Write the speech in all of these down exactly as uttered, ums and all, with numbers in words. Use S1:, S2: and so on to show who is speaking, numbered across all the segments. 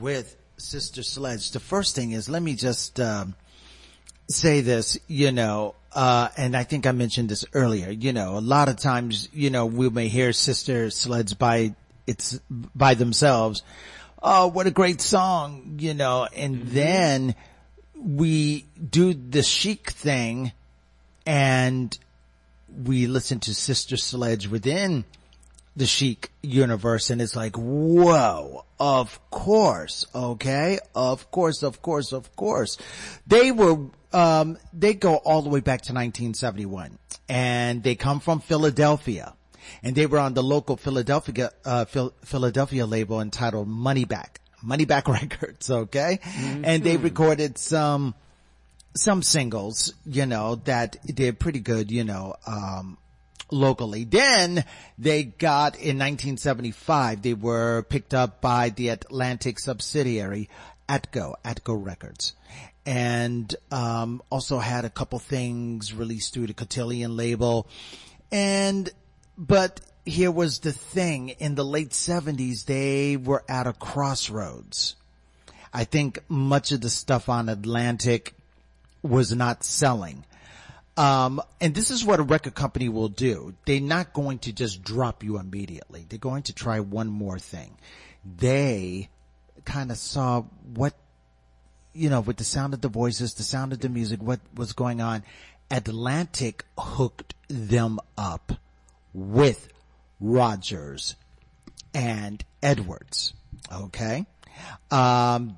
S1: with Sister Sledge, the first thing is, let me just um, say this, you know, uh, and I think I mentioned this earlier, you know, a lot of times, you know, we may hear Sister Sledge by it's by themselves. Oh, what a great song, you know, and mm-hmm. then we do the Chic thing and we listen to Sister Sledge within the Chic universe, and it's like, whoa, of course, okay, of course, of course, of course. They were, um, they go all the way back to nineteen seventy-one, and they come from Philadelphia, and they were on the local Philadelphia, uh, Phil- Philadelphia label entitled Moneyback, Moneyback Records, okay, mm-hmm. and they recorded some, some singles, you know, that did pretty good, you know, um, locally. Then they got in nineteen seventy-five, they were picked up by the Atlantic subsidiary Atco, Atco Records, and um also had a couple things released through the Cotillion label. And but here was the thing, in the late seventies they were at a crossroads. I think much of the stuff on Atlantic was not selling. Um, and this is what a record company will do. They're not going to just drop you immediately. They're going to try one more thing. They kind of saw what, you know, with the sound of the voices, the sound of the music, what was going on. Atlantic hooked them up with Rodgers and Edwards. Okay. Um,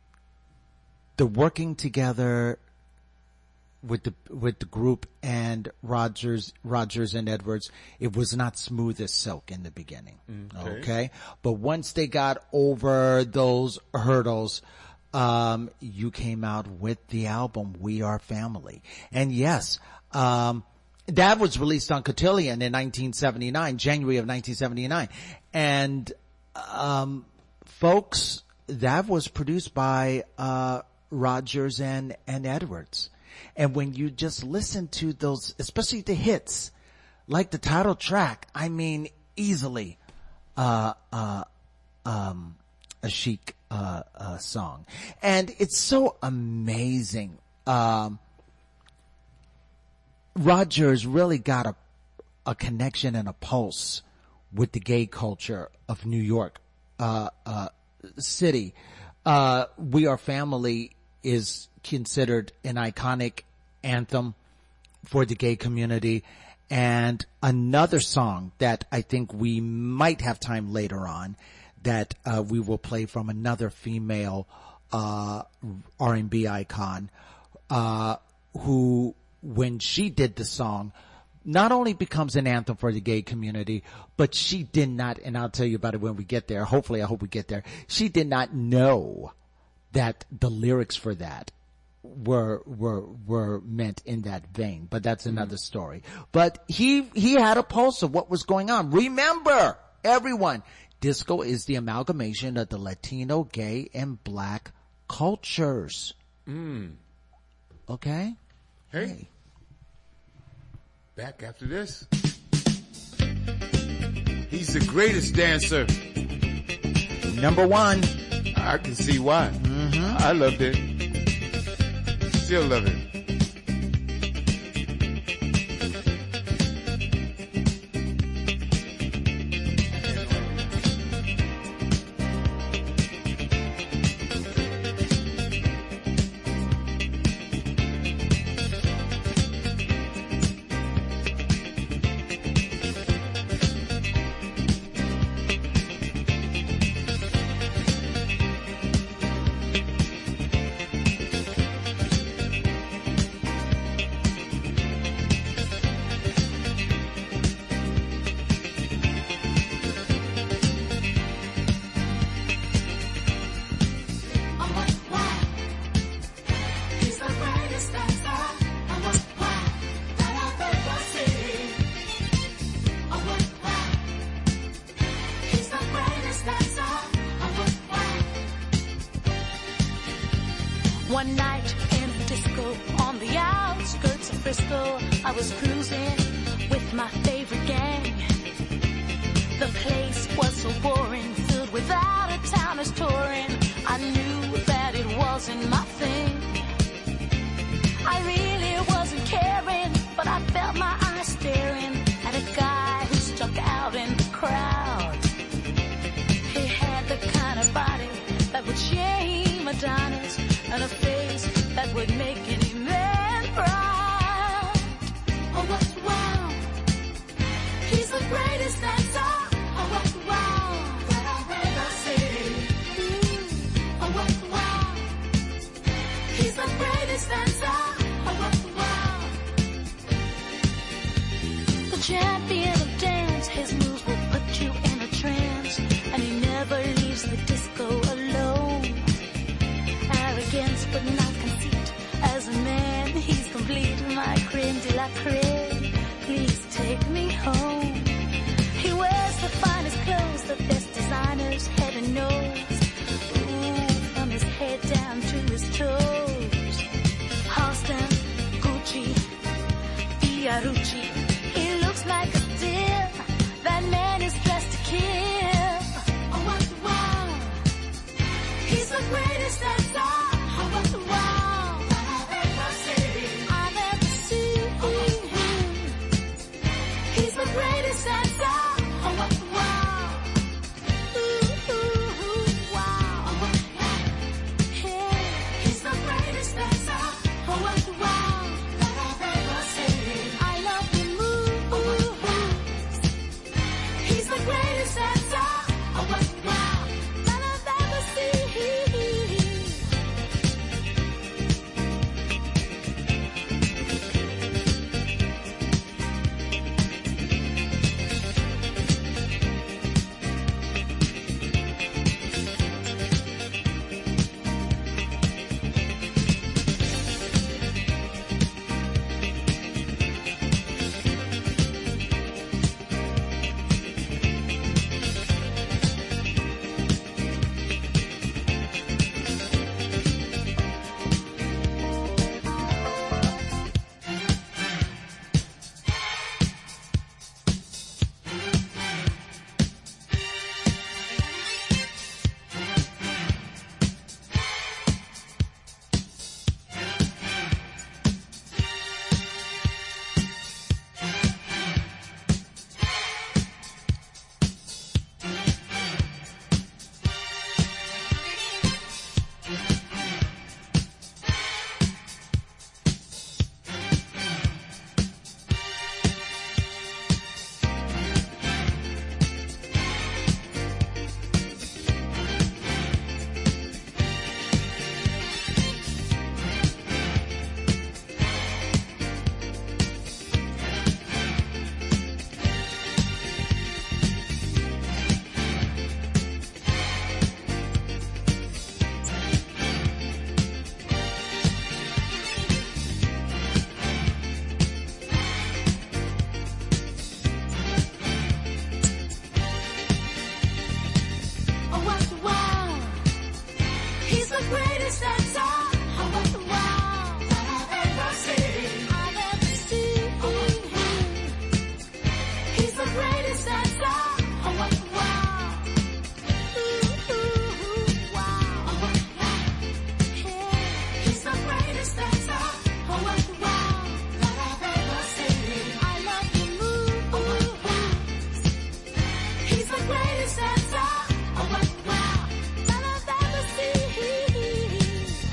S1: the working together with the, with the group and Rodgers, Rodgers and Edwards, it was not smooth as silk in the beginning. Okay. okay? But once they got over those hurdles, um, you came out with the album We Are Family. And yes, um, that was released on Cotillion in nineteen seventy-nine, January of nineteen seventy-nine. And, um, folks, that was produced by, uh, Rodgers and, and Edwards. And when you just listen to those, especially the hits, like the title track, I mean, easily, uh, uh, um, a Chic, uh, uh, song. And it's so amazing. Um, Rodgers really got a, a connection and a pulse with the gay culture of New York, uh, uh, city. Uh, We Are Family is considered an iconic anthem for the gay community. And another song that I think we might have time later on that uh, we will play from another female uh R and B icon uh who, when she did the song, not only becomes an anthem for the gay community, but she did not, and I'll tell you about it when we get there. Hopefully, I hope we get there. She did not know that the lyrics for that were were were meant in that vein, but that's another mm-hmm. story. But he he had a pulse of what was going on. Remember, everyone, disco is the amalgamation of the Latino, gay, and black cultures. Mm. Okay?
S2: Hey. hey. Back after this. He's the greatest dancer.
S1: Number one.
S2: I can see why. Mm-hmm. I loved it. Still love it.
S3: One night in a disco on the outskirts of Frisco, I was cruising with my favorite gang. The place was so boring, filled with out-of-towners touring. I knew that it wasn't my thing. I really wasn't caring, but I felt my eyes staring at a guy who stuck out in the crowd. He had the kind of body that would shame Adonis, and a face that would make any man proud. Oh, what wow! He's the greatest dancer. Oh, what wow! That I've ever seen. Mm. Oh, what wow! He's the greatest dancer. Oh, what wow! The champion of dance, his moves will put you in a trance, and he never leaves the disco alone. Arrogance but not conceit. As a man, he's complete. My creme de la creme. Please take me home. He wears the finest clothes, the best designers, head and nose. Ooh, from his head down to his toes. Halston, Gucci, Fiorucci. He looks like a deer. That man is dressed to kill. Oh, what wow! He's the greatest dancer. Oh, what wow! I've ever seen. I've ever seen him. He's the greatest dancer. Oh, what wow! Ooh, ooh, ooh, wow! Oh, what wow! Yeah. He's the greatest dancer. Oh, what wow! That I've ever seen. I love the moves. He's the greatest dancer. Oh, what wow! That I've ever seen. Oh, what wow! He's the greatest dancer. Oh, what wow! That I've ever seen. I've ever seen him. He's the greatest dancer. Oh, what wow! Ooh, ooh, ooh, wow! Oh, what wow! Yeah. He's the greatest dancer. Oh, what wow! That I've ever seen. I love the moves. He's the greatest dancer. Oh, what wow! That I've ever seen.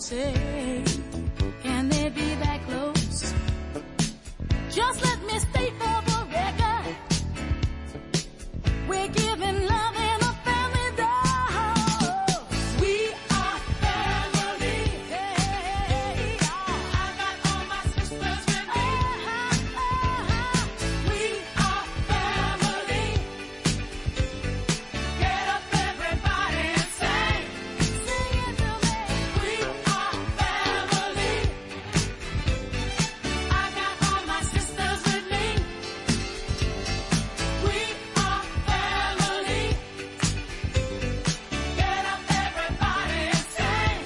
S3: say, can they be that close? Just let me state for the record, we're giving love in a family dose. We are family. Hey, I got all my sisters with me. We are family. Get up everybody and sing. Sing it to me. We are family. I got all my sisters with me. We are family. Get up everybody and sing.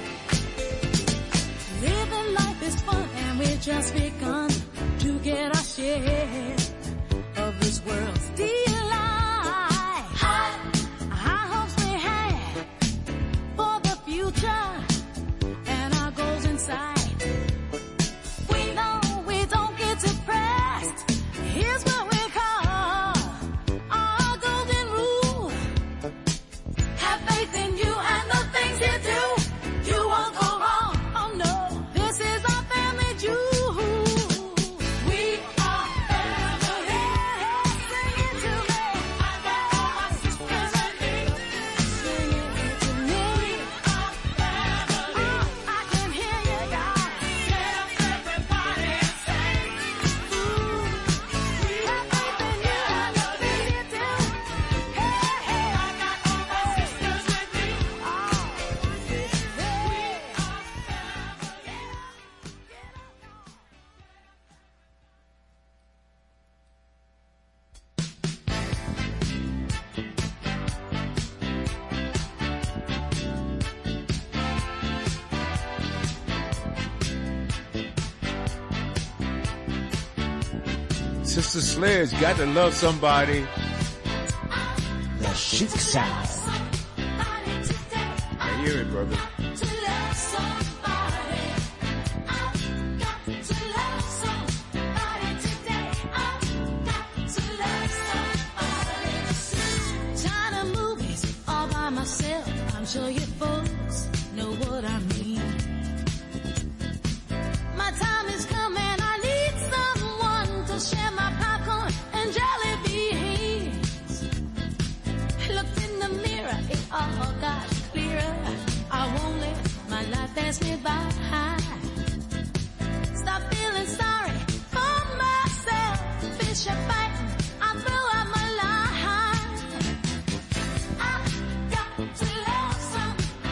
S3: Living life is fun and we just begun to get our share of this world's delight. High, high hopes we had for the future and our goals in sight. We know we don't get depressed. Here's what we call our golden rule. Have faith in you and the things you do. You won't go wrong. Oh no, this is our family jewel. We are family. Sing it to me. I got all my sisters with me. Sing it to me. We are family. Oh, I can hear you guys. Get up everybody and sing. Ooh, we have faith in you and the things you do. Hey, hey, I got all my sisters with me. Oh, we are
S2: Sister Sledge got to love somebody.
S1: The chic sound.
S2: I hear it, brother.
S3: to love somebody. I've got to love somebody today. I've got to love somebody. Tired of movies all by myself. I'm sure you folks know what I mean. My time is coming. I need someone to share my popcorn and jelly beans. Looked in the mirror, it all got clearer. I won't let my life pass me by. Stop feeling sorry for myself. Fish are fighting, I throw out my line. I got to love somebody.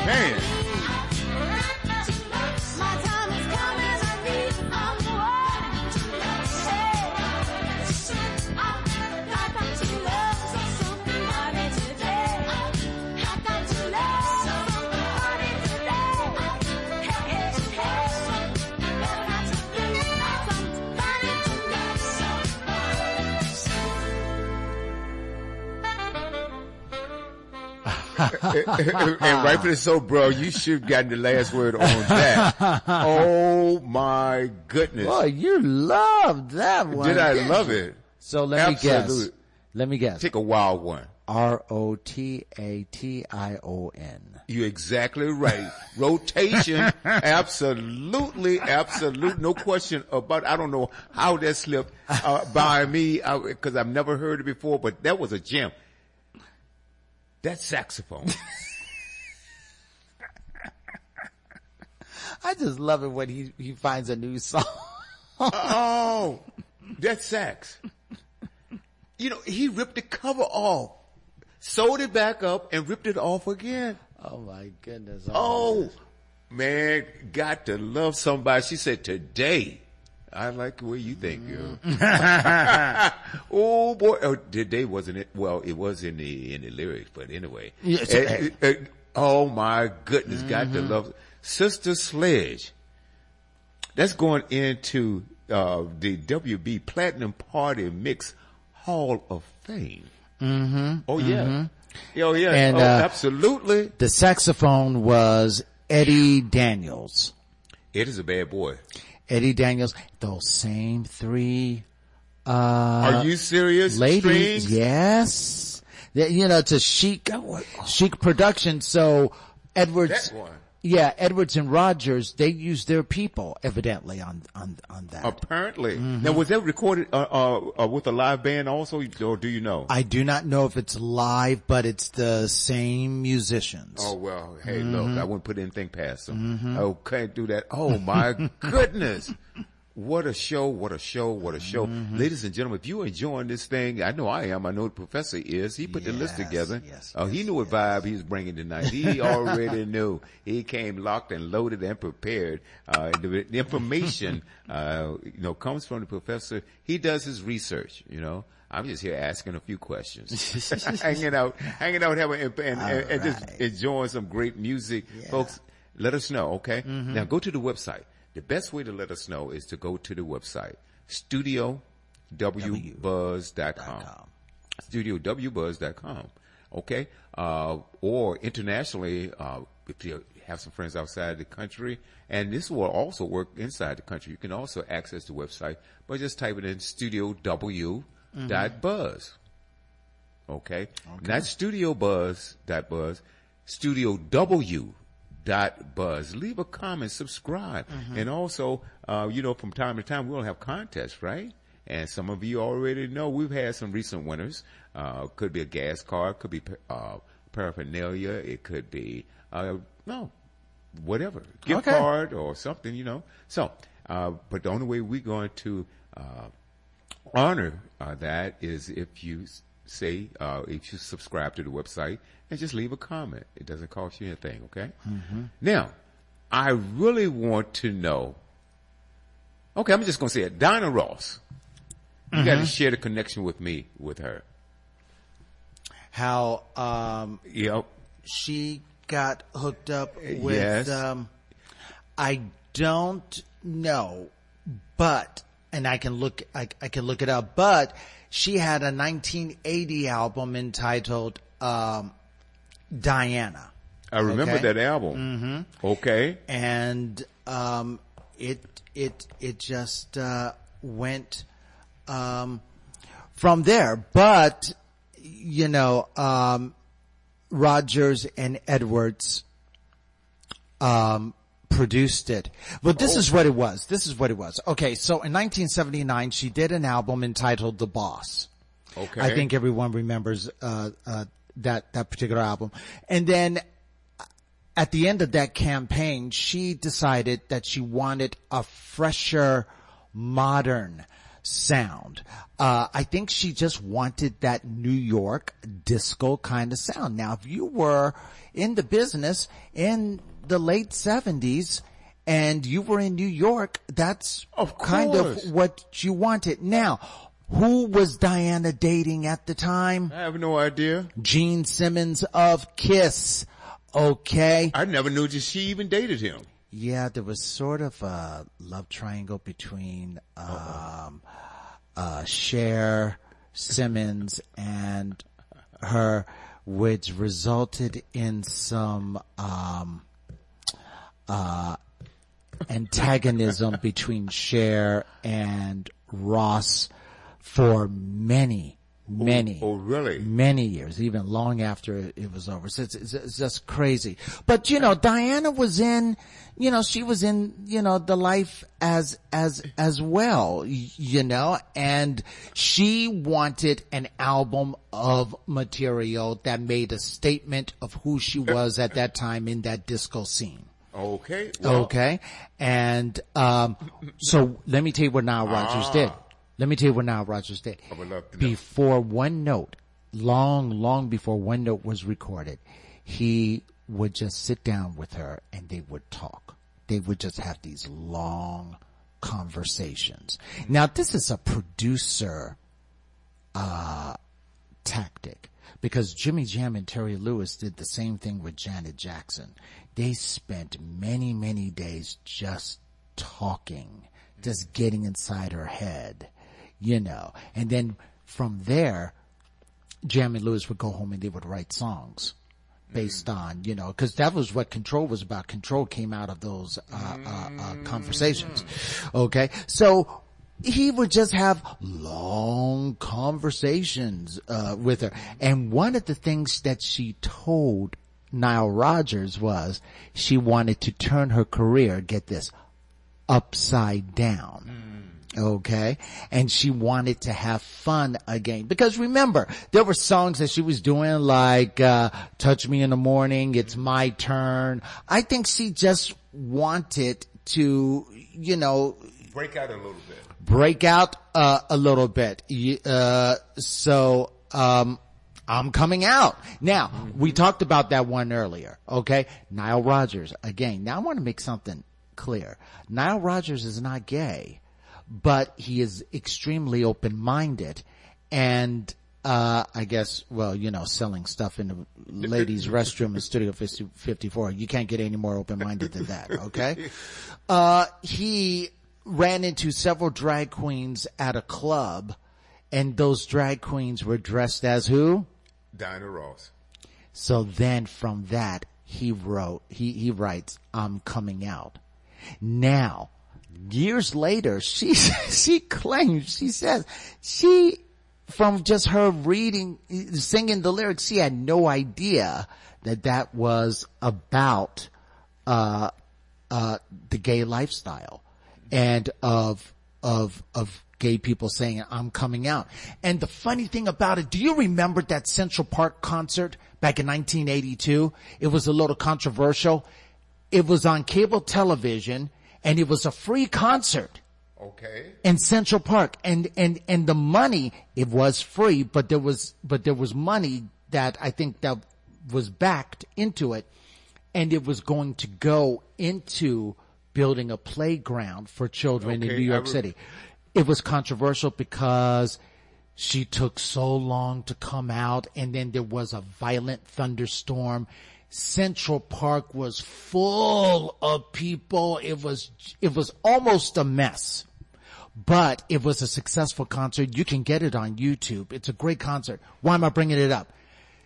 S2: Man.
S3: My time is coming, I need I'm the one to love. I got to love somebody today. I got to love somebody today. Hey, hey, hey. I got to love somebody to love somebody.
S2: And rightfully so, bro. You should have gotten the last word on that. Oh my goodness.
S1: Oh, you loved that one.
S2: Did I
S1: didn't
S2: love
S1: you?
S2: it?
S1: So let me guess.
S2: Absolutely.
S1: Let me guess.
S2: Take a wild one.
S1: R O T A T I O N.
S2: You're exactly right. Rotation. Absolutely. Absolute. No question about it. I don't know how that slipped uh, by me because I've never heard it before, but that was a gem. That saxophone.
S1: I just love it when he, he finds a new song.
S2: Oh, that sax. You know, he ripped the cover off, sewed it back up, and ripped it off again.
S1: Oh my goodness.
S2: Oh, man, got to love somebody. She said, today. I like the way you think, girl. Oh boy. Oh, today wasn't it? Well, it was in the, in the lyrics, but anyway.
S1: Yes,
S2: Eh, eh, eh, oh my goodness. Mm-hmm. Got to love Sister Sledge. That's going into, uh, the W B Platinum Party Mix Hall of Fame.
S1: Mm-hmm.
S2: Oh yeah.
S1: Mm-hmm.
S2: Oh yeah.
S1: And,
S2: oh,
S1: uh,
S2: absolutely.
S1: The saxophone was Eddie Daniels.
S2: It is a bad boy.
S1: Eddie Daniels, those same three, uh,
S2: Are you serious?
S1: ladies.
S2: Strings?
S1: Yes. Yeah, you know, it's a chic, chic production. So Edwards,
S2: That one.
S1: yeah, Edwards and Rogers, they used their people evidently on, on, on that.
S2: Apparently. Mm-hmm. Now, was that recorded uh, uh, uh, with a live band also, or do you know?
S1: I do not know if it's live, but it's the same musicians.
S2: Oh, well, hey,
S1: Mm-hmm.
S2: look, I wouldn't put anything past them. Mm-hmm. Oh, can't do that. Oh, my goodness. What a show, what a show, what a show. Mm-hmm. Ladies and gentlemen, if you're enjoying this thing, I know I am, I know the professor is. He put
S1: yes,
S2: the list together.
S1: Yes,
S2: Oh, uh, he
S1: yes,
S2: knew what
S1: yes.
S2: vibe he was bringing tonight. He already knew. He came locked and loaded and prepared. Uh, the, the information, uh, you know, comes from the professor. He does his research, you know. I'm just here asking a few questions. hanging out, hanging out, having, and, and, and, and just enjoying some great music. Yeah. Folks, let us know, okay? Mm-hmm. Now go to the website. The best way to let us know is to go to the website, studio w buzz dot com. studio w buzz dot com. Okay? Uh, or internationally, uh, if you have some friends outside the country, and this will also work inside the country, you can also access the website by just typing in studio w dot buzz. Mm-hmm. Okay? Okay? Not studio buzz dot buzz, studio w dot buzz. Leave a comment, subscribe. Mm-hmm. And also, uh, you know, from time to time, we'll have contests, right? And some of you already know we've had some recent winners. Uh, could be a gas card, could be, uh, paraphernalia. It could be, uh, no, whatever. Gift
S1: okay.
S2: card or something, you know. So, uh, but the only way we're going to, uh, honor, uh, that is if you say, uh, if you subscribe to the website and just leave a comment. It doesn't cost you anything, okay? Mm-hmm. Now, I really want to know, okay, I'm just going to say it. Diana Ross. You mm-hmm. got to share the connection with me, with her.
S1: How, um,
S2: yep.
S1: she got hooked up with,
S2: yes.
S1: um, I don't know, but, and I can look, I, I can look it up, but she had a nineteen eighty album entitled, um, Diana.
S2: I remember
S1: okay?
S2: that album.
S1: Mm-hmm.
S2: Okay.
S1: And, um, it, it, it just, uh, went, um, from there. But, you know, um, Rogers and Edwards, um, produced it. But this oh. is what it was. This is what it was. Okay. So in nineteen seventy-nine, she did an album entitled The Boss.
S2: Okay.
S1: I think everyone remembers, uh, uh, that, that particular album. And then at the end of that campaign, she decided that she wanted a fresher, modern sound. Uh, I think she just wanted that New York disco kind of sound. Now, if you were in the business in the late seventies and you were in New York, that's
S2: Of
S1: kind
S2: course.
S1: of what you wanted. Now, who was Diana dating at the time?
S2: I have no idea.
S1: Gene Simmons of Kiss. Okay.
S2: I never knew that she even dated him.
S1: Yeah, there was sort of a love triangle between um uh Cher, Simmons, and her, which resulted in some um uh antagonism between Cher and Ross for many, many,
S2: Oh, really?
S1: many years, even long after it, it was over. So it's, it's, it's just crazy. But, you know, Diana was in, you know, she was in, you know, the life as, as, as well, y- you know, and she wanted an album of material that made a statement of who she was at that time in that disco scene.
S2: Okay. Well,
S1: Okay. And, um, so let me tell you what Nile Rodgers
S2: Ah.
S1: did. Let me tell you what Nile Rodgers did.
S2: I would love to know.
S1: Before One Note, long, long before One Note was recorded, he would just sit down with her and they would talk. They would just have these long conversations. Now, this is a producer, uh, tactic, because Jimmy Jam and Terry Lewis did the same thing with Janet Jackson. They spent many, many days just talking, just getting inside her head, you know, and then from there, Jam and Lewis would go home and they would write songs based on, you know, cause that was what Control was about. Control came out of those, uh, uh, uh, conversations. Okay. So he would just have long conversations, uh, with her. And one of the things that she told Nile Rodgers was she wanted to turn her career, get this, upside down. Okay. And she wanted to have fun again. Because remember, there were songs that she was doing like, uh, Touch Me in the Morning, It's My Turn. I think she just wanted to, you know,
S2: break out a little bit.
S1: break out, uh, a little bit. Y- Uh, so, um, I'm coming out. Now, we talked about that one earlier. Okay. Nile Rodgers again. Now I want to make something clear. Nile Rodgers is not gay, but he is extremely open-minded and, uh, I guess, well, you know, selling stuff in the ladies' restroom in Studio fifty-four. You can't get any more open-minded than that. Okay. Uh, he ran into several drag queens at a club, and those drag queens were dressed as who?
S2: Diana Ross.
S1: So then from that, he wrote, he, he writes, I'm coming out. Now, years later, she, she claims, she says, she, from just her reading, singing the lyrics, she had no idea that that was about, uh, uh, the gay lifestyle and of, of, of gay people saying, I'm coming out. And the funny thing about it, do you remember that Central Park concert back in nineteen eighty-two? It was a little controversial. It was on cable television and it was a free concert
S2: Okay.
S1: in Central Park. And, and, and the money, it was free, but there was, but there was money that I think that was backed into it, and it was going to go into building a playground for children in
S2: Okay,
S1: New York
S2: I re-
S1: City. It was controversial because she took so long to come out, and then there was a violent thunderstorm. Central Park was full of people. It was, it was almost a mess, but it was a successful concert. You can get it on YouTube. It's a great concert. Why am I bringing it up?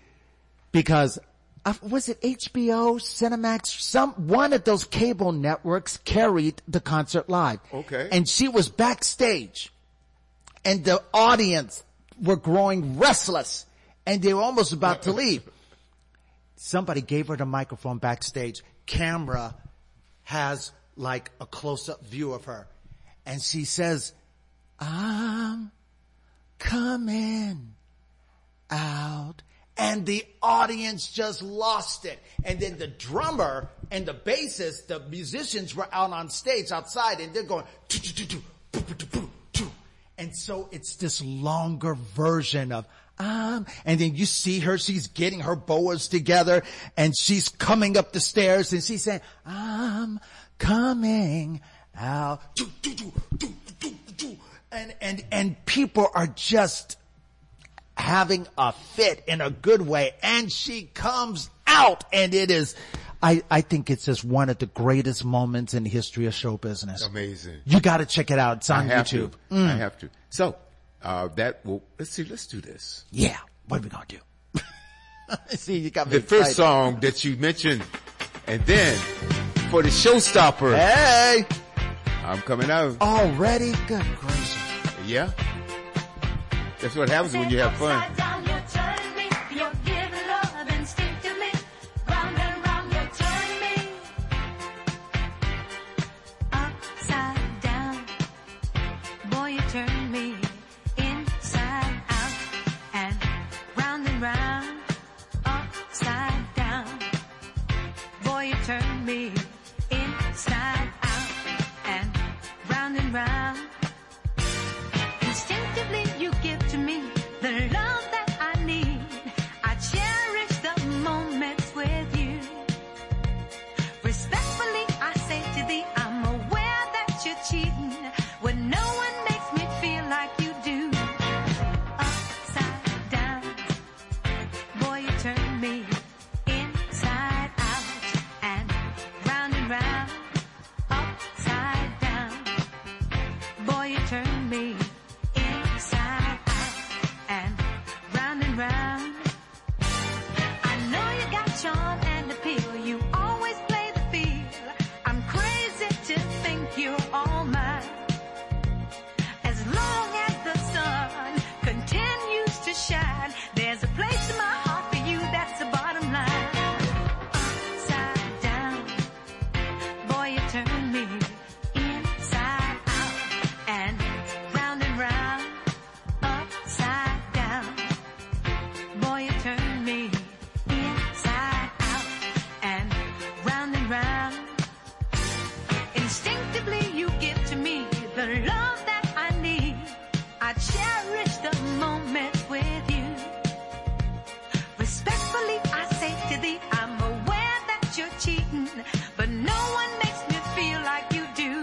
S1: Because uh, was it H B O, Cinemax, some, one of those cable networks carried the concert live.
S2: Okay.
S1: And she was backstage, and the audience were growing restless, and they were almost about to leave. Somebody gave her the microphone backstage. Camera has like a close-up view of her, and she says, I'm coming out. And the audience just lost it. And then the drummer and the bassist, the musicians were out on stage outside, and they're going, "Choo, choo, choo, choo, poo, poo, poo, choo." And so it's this longer version of, um, and then you see her, she's getting her boas together and she's coming up the stairs and she's saying, I'm coming out. And, and, and people are just having a fit in a good way. And she comes out and it is, I, I think it's just one of the greatest moments in the history of show business.
S2: Amazing.
S1: You got to check it out. It's on
S2: I have
S1: YouTube.
S2: To.
S1: Mm.
S2: I have to. So, uh, that will, let's see, let's do this.
S1: Yeah. What are we going to do? See, you got me
S2: The
S1: excited.
S2: first song that you mentioned, and then for the showstopper,
S1: Hey!
S2: I'm coming out.
S1: Already? Good gracious.
S2: Yeah. That's what happens when you have fun.
S3: Upside down, you turn me. You're giving love instinctively. Round and round, you turn me. Upside down, boy, you turn me inside out and round and round. Upside down, boy, you turn me inside out and round and round. Instinctively you give to me the love that I need. I cherish the moments with you. Respectfully I say to thee, I'm aware that you're cheating when no one makes me feel like you do. Upside down, boy, you turn me inside out and round and round. Upside down, boy, you turn me inside out and round and round. I know you got charm and appeal. You always play the field. I'm crazy to think you're all mine. As long as the sun continues to shine, there's a place in my heart for you. That's the bottom line. Upside down, boy, you turn me inside out and round and round. Upside down, boy, you turn me inside out and round and round. Instinctively you give to me the love that I need. I cherish the moments with you. Respectfully I say to thee, I'm aware that you're cheating, but no one makes me feel like you do.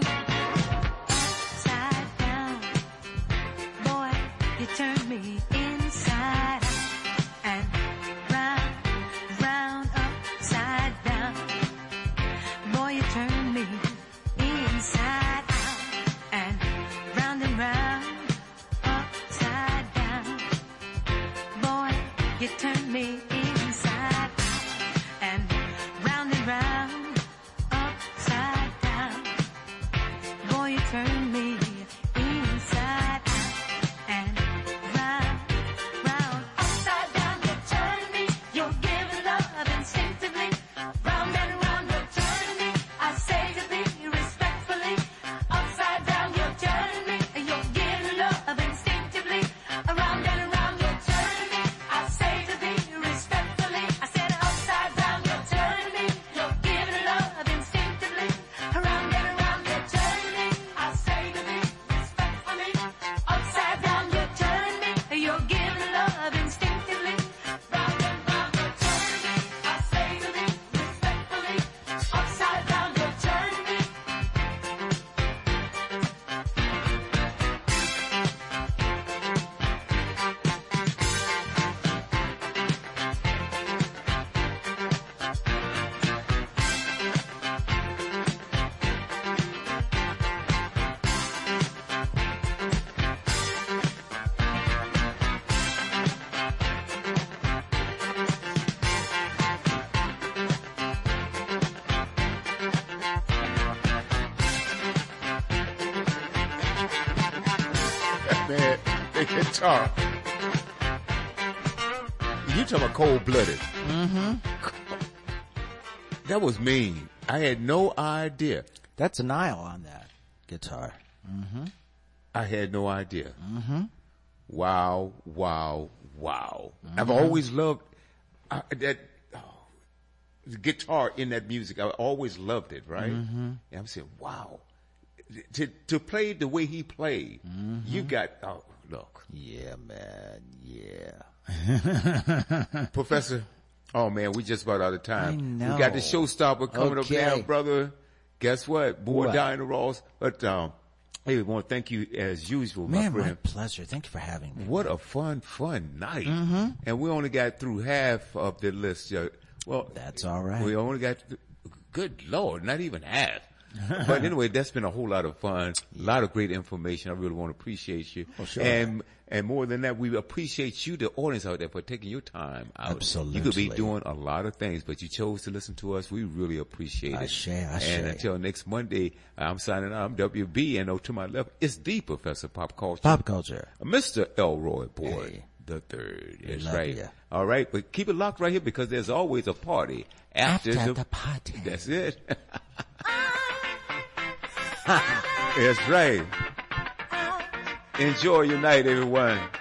S3: Upside down, boy, you turn me inside out and round, round, upside down. Boy, you turn me inside out and round and round, upside down. Boy, you turn me inside out and round and round, upside down. Boy, you turn me inside out and round, round, upside down. You turn me. You're giving love instinctively. Round and round, you turn me. I say to thee respectfully. Upside down, you turn me. You're giving love instinctively. Around and around, you turn me. I say to thee respectfully. I said upside down, you turn me. You're giving love instinctively. Around and around, you turn me. I say to thee respectfully. Upside down, you turn me. You're giving love instinctively. Round and round, you turn me. I say to thee respectfully. Upside down, you turn me.
S2: Man, the guitar. You talking about cold-blooded. Mm-hmm. That was mean. I had no idea.
S1: That's Nile on that guitar.
S2: I had no idea. Mm-hmm. Wow, wow, wow. Mm-hmm. I've always loved uh, that oh, the guitar in that music. I always loved it, right? Mm-hmm. And I'm saying, wow. to to play the way he played, mm-hmm. you got oh look,
S1: yeah, man, yeah,
S2: Professor. Oh man, we just about out of time.
S1: I know.
S2: We got the showstopper coming
S1: Okay.
S2: up now, brother. Guess what? Boy,
S1: What?
S2: Diana Ross. But um, hey, we want to thank you as usual,
S1: man,
S2: my
S1: my
S2: friend.
S1: pleasure. Thank you for having me.
S2: What a fun, fun night.
S1: Mm-hmm.
S2: And we only got through half of the list. uh, Well,
S1: That's all right.
S2: We only got, good Lord, not even half. But anyway, that's been a whole lot of fun. A lot of great information. I really want to appreciate you.
S1: Oh, sure.
S2: And, and more than that, we appreciate you, the audience out there, for taking your time out.
S1: Absolutely.
S2: You could be doing a lot of things, but you chose to listen to us. We really appreciate it.
S1: I share, I
S2: And
S1: share.
S2: until next Monday, I'm signing out. I'm W B, and oh, to my left, it's the Professor Pop Culture.
S1: Pop culture.
S2: Mister Elroy Boyd
S1: Hey.
S2: the third. That's
S1: love
S2: right.
S1: ya.
S2: All right, but keep it locked right here because there's always a party after,
S1: After the party.
S2: That's it. That's right. Enjoy your night, everyone.